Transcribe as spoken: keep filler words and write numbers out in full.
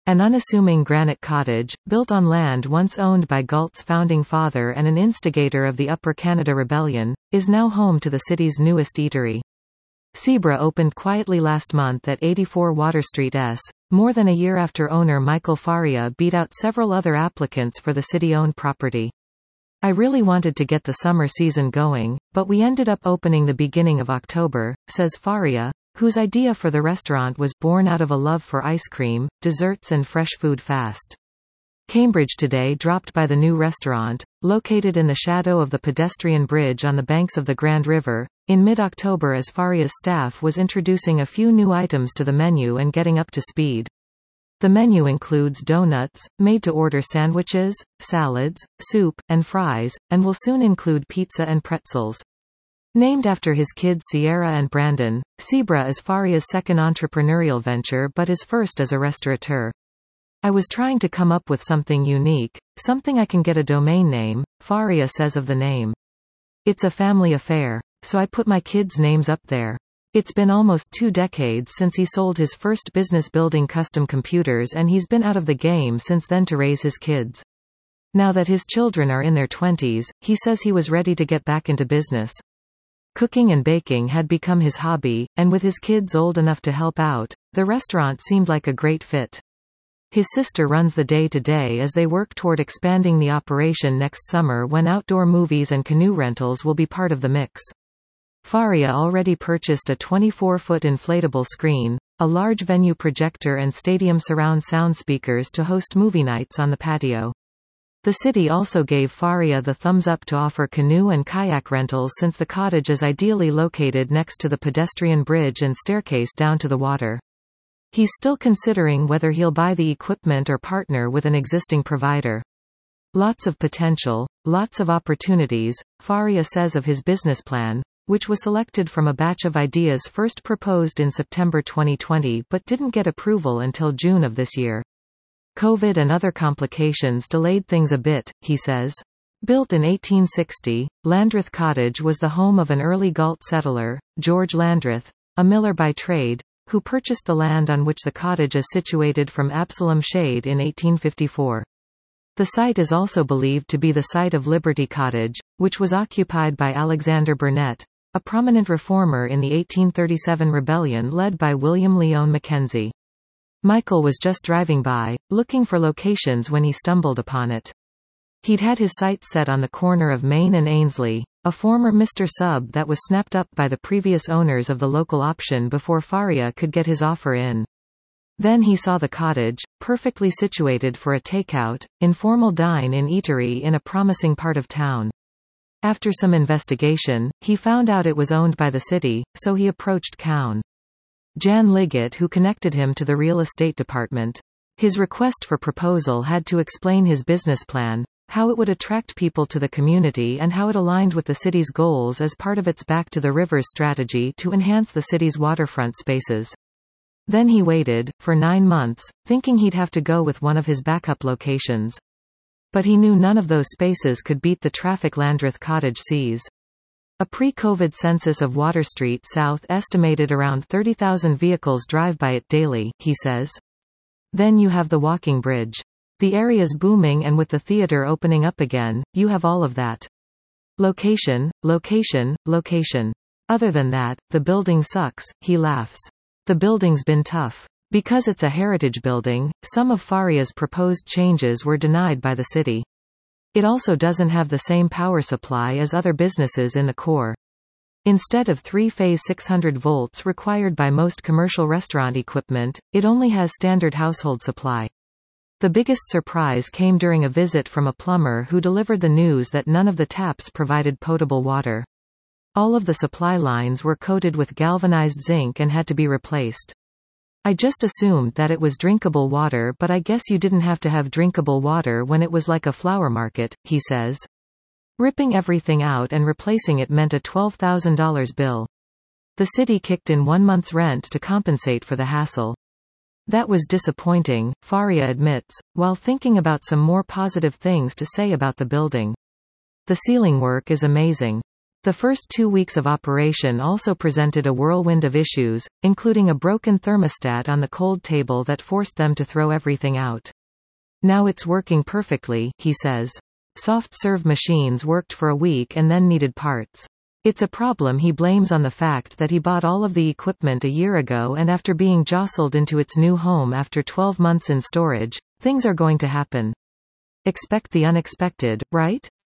An unassuming granite cottage, built on land once owned by Galt's founding father and an instigator of the Upper Canada Rebellion, is now home to the city's newest eatery. Cebra opened quietly last month at eighty-four Water Street S, more than a year after owner Michael Faria beat out several other applicants for the city-owned property. I really wanted to get the summer season going, but we ended up opening the beginning of October, says Faria, whose idea for the restaurant was born out of a love for ice cream, desserts and fresh food fast. Cambridge Today dropped by the new restaurant, located in the shadow of the pedestrian bridge on the banks of the Grand River, in mid-October as Faria's staff was introducing a few new items to the menu and getting up to speed. The menu includes donuts, made-to-order sandwiches, salads, soup, and fries, and will soon include pizza and pretzels. Named after his kids Sierra and Brandon, Cebra is Faria's second entrepreneurial venture but his first as a restaurateur. I was trying to come up with something unique, something I can get a domain name, Faria says of the name. It's a family affair. So I put my kids' names up there. It's been almost two decades since he sold his first business building custom computers and he's been out of the game since then to raise his kids. Now that his children are in their twenties, he says he was ready to get back into business. Cooking and baking had become his hobby, and with his kids old enough to help out, the restaurant seemed like a great fit. His sister runs the day-to-day as they work toward expanding the operation next summer when outdoor movies and canoe rentals will be part of the mix. Faria already purchased a twenty-four foot inflatable screen, a large venue projector and stadium surround sound speakers to host movie nights on the patio. The city also gave Faria the thumbs up to offer canoe and kayak rentals since the cottage is ideally located next to the pedestrian bridge and staircase down to the water. He's still considering whether he'll buy the equipment or partner with an existing provider. Lots of potential, lots of opportunities, Faria says of his business plan, which was selected from a batch of ideas first proposed in September twenty twenty but didn't get approval until June of this year. COVID and other complications delayed things a bit, he says. Built in eighteen sixty, Landreth Cottage was the home of an early Galt settler, George Landreth, a miller by trade, who purchased the land on which the cottage is situated from Absalom Shade in eighteen fifty-four. The site is also believed to be the site of Liberty Cottage, which was occupied by Alexander Burnett, a prominent reformer in the eighteen thirty-seven rebellion led by William Lyon Mackenzie. Michael was just driving by, looking for locations when he stumbled upon it. He'd had his sights set on the corner of Main and Ainslie, a former Mister Sub that was snapped up by the previous owners of the local option before Faria could get his offer in. Then he saw the cottage, perfectly situated for a takeout, informal dine-in eatery in a promising part of town. After some investigation, he found out it was owned by the city, so he approached Cown. Jan Liggett who connected him to the real estate department. His request for proposal had to explain his business plan, how it would attract people to the community and how it aligned with the city's goals as part of its Back to the Rivers strategy to enhance the city's waterfront spaces. Then he waited, for nine months, thinking he'd have to go with one of his backup locations. But he knew none of those spaces could beat the traffic Landreth Cottage sees. A pre-COVID census of Water Street South estimated around thirty thousand vehicles drive by it daily, he says. Then you have the walking bridge. The area's booming and with the theater opening up again, you have all of that. Location, location, location. Other than that, the building sucks, he laughs. The building's been tough. Because it's a heritage building, some of Faria's proposed changes were denied by the city. It also doesn't have the same power supply as other businesses in the core. Instead of three-phase six hundred volts required by most commercial restaurant equipment, it only has standard household supply. The biggest surprise came during a visit from a plumber who delivered the news that none of the taps provided potable water. All of the supply lines were coated with galvanized zinc and had to be replaced. I just assumed that it was drinkable water, but I guess you didn't have to have drinkable water when it was like a flower market, he says. Ripping everything out and replacing it meant a twelve thousand dollar bill. The city kicked in one month's rent to compensate for the hassle. That was disappointing, Faria admits, while thinking about some more positive things to say about the building. The ceiling work is amazing. The first two weeks of operation also presented a whirlwind of issues, including a broken thermostat on the cold table that forced them to throw everything out. Now it's working perfectly, he says. Soft serve machines worked for a week and then needed parts. It's a problem he blames on the fact that he bought all of the equipment a year ago, and after being jostled into its new home after twelve months in storage, things are going to happen. Expect the unexpected, right?